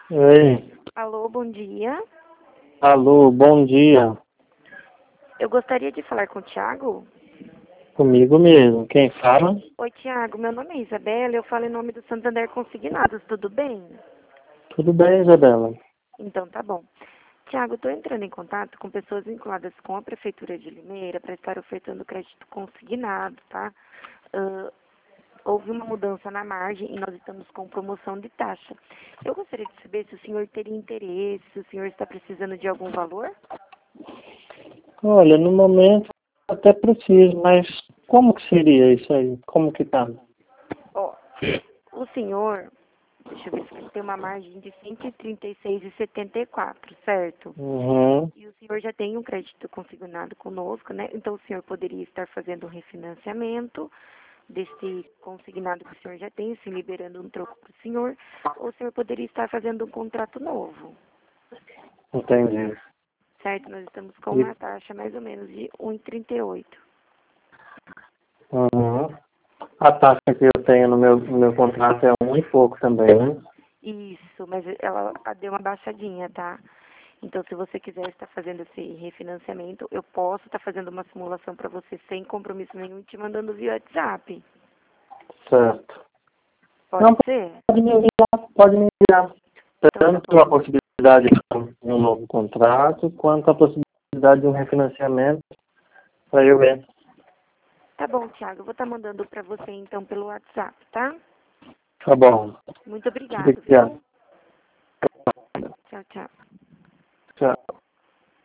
Oi. Alô, bom dia. Alô, bom dia. Eu gostaria de falar com o Thiago. Comigo mesmo. Quem fala? Oi, Thiago, meu nome é Isabela, eu falo em nome do Santander Consignados, tudo bem? Tudo bem, Isabela? Então tá bom. Thiago, estou entrando em contato com pessoas vinculadas com a Prefeitura de Limeira para estar ofertando crédito consignado, tá? Houve uma mudança na margem e nós estamos com promoção de taxa. Eu gostaria de saber se o senhor teria interesse, se o senhor está precisando de algum valor? Olha, no momento até preciso, mas como que seria isso aí? Como que tá? Ó, o senhor, deixa eu ver se tem uma margem de 136,74, certo? Uhum. E o senhor já tem um crédito consignado conosco, né? Então o senhor poderia estar fazendo um refinanciamento desse consignado que o senhor já tem, se liberando um troco para o senhor, ou o senhor poderia estar fazendo um contrato novo, Entendi. certo? Nós estamos com E, uma taxa mais ou menos de 1,38. uhum. A taxa que eu tenho no meu contrato é um e pouco também, né? Isso, mas ela deu uma baixadinha, tá? Então, se você quiser estar fazendo esse refinanciamento, eu posso estar fazendo uma simulação para você sem compromisso nenhum e te mandando via WhatsApp. Certo. Pode Não, ser? pode me enviar, pode me enviar. Então tá Tanto bom. a possibilidade de um novo contrato, quanto a possibilidade de um refinanciamento para eu ver. Tá bom, Thiago. Eu vou estar mandando para você então pelo WhatsApp, tá? Tá bom. Muito obrigado, Obrigado. viu? Tchau, tchau. Tchau.